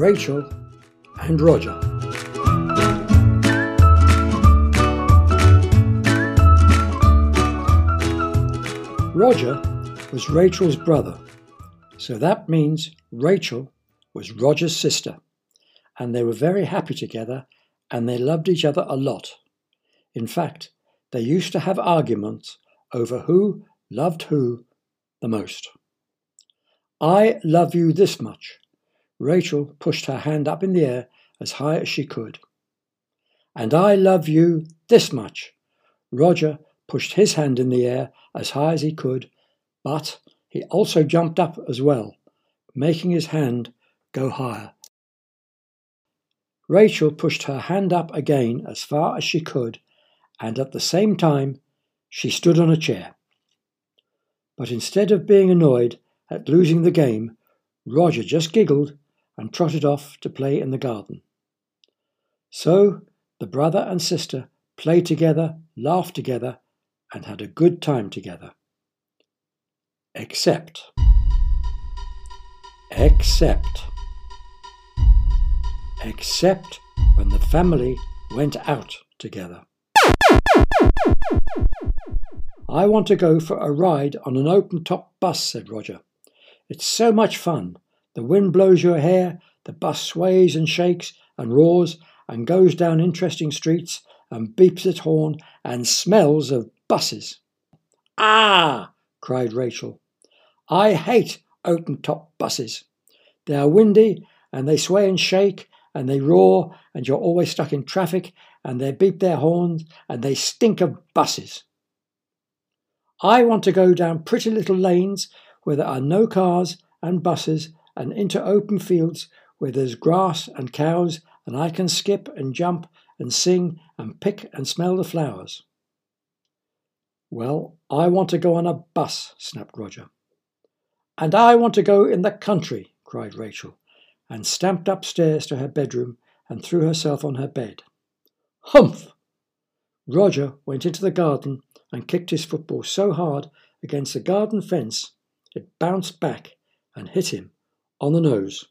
Rachel and Roger. Roger was Rachel's brother, so that means Rachel was Roger's sister, and they were very happy together and they loved each other a lot. In fact, they used to have arguments over who loved who the most. "I love you this much." Rachel pushed her hand up in the air as high as she could. "And I love you this much." Roger pushed his hand in the air as high as he could, but he also jumped up as well, making his hand go higher. Rachel pushed her hand up again as far as she could, and at the same time she stood on a chair. But instead of being annoyed at losing the game, Roger just giggled and trotted off to play in the garden. So the brother and sister played together, laughed together, and had a good time together. Except when the family went out together. "I want to go for a ride on an open-top bus," said Roger. "It's so much fun. The wind blows your hair, the bus sways and shakes and roars and goes down interesting streets and beeps its horn and smells of buses." "Ah!" cried Rachel. "I hate open-top buses. They are windy and they sway and shake and they roar and you're always stuck in traffic and they beep their horns and they stink of buses. I want to go down pretty little lanes where there are no cars and buses and into open fields where there's grass and cows and I can skip and jump and sing and pick and smell the flowers." "Well, I want to go on a bus," snapped Roger. "And I want to go in the country," cried Rachel, and stamped upstairs to her bedroom and threw herself on her bed. "Humph!" Roger went into the garden and kicked his football so hard against the garden fence it bounced back and hit him on the nose.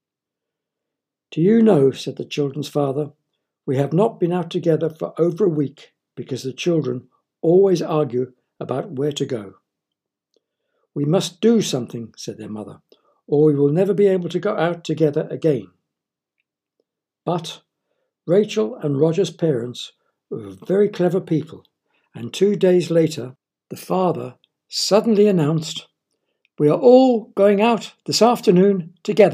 "Do you know," said the children's father, "we have not been out together for over a week because the children always argue about where to go." "We must do something," said their mother, "or we will never be able to go out together again." But Rachel and Roger's parents were very clever people, and 2 days later the father suddenly announced, "We are all going out this afternoon together."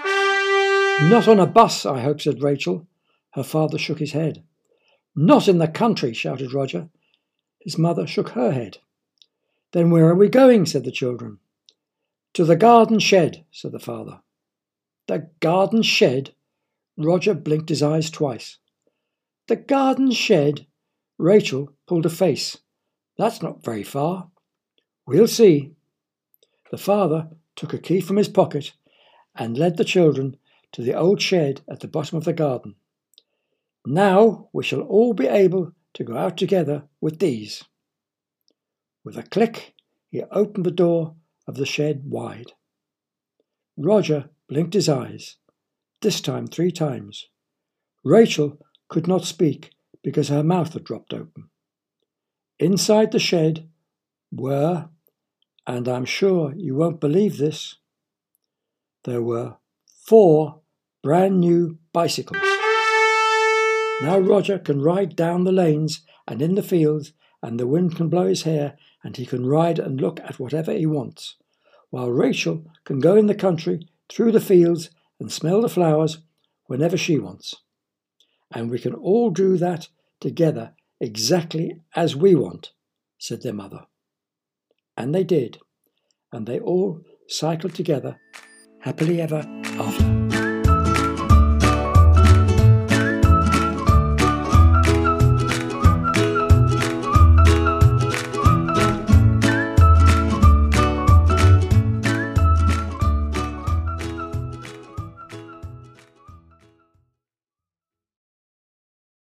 "Not on a bus, I hope," said Rachel. Her father shook his head. "Not in the country," shouted Roger. His mother shook her head. "Then where are we going?" said the children. "To the garden shed," said the father. "The garden shed?" Roger blinked his eyes twice. "The garden shed?" Rachel pulled a face. "That's not very far." "We'll see." The father took a key from his pocket and led the children to the old shed at the bottom of the garden. "Now we shall all be able to go out together with these." With a click, he opened the door of the shed wide. Roger blinked his eyes, this time 3 times. Rachel could not speak because her mouth had dropped open. Inside the shed were, and I'm sure you won't believe this, there were 4 brand new bicycles. Now Roger can ride down the lanes and in the fields, and the wind can blow his hair, and he can ride and look at whatever he wants, while Rachel can go in the country through the fields and smell the flowers whenever she wants. And we can all do that together exactly as we want, said their mother. And they did, and they all cycled together happily ever after.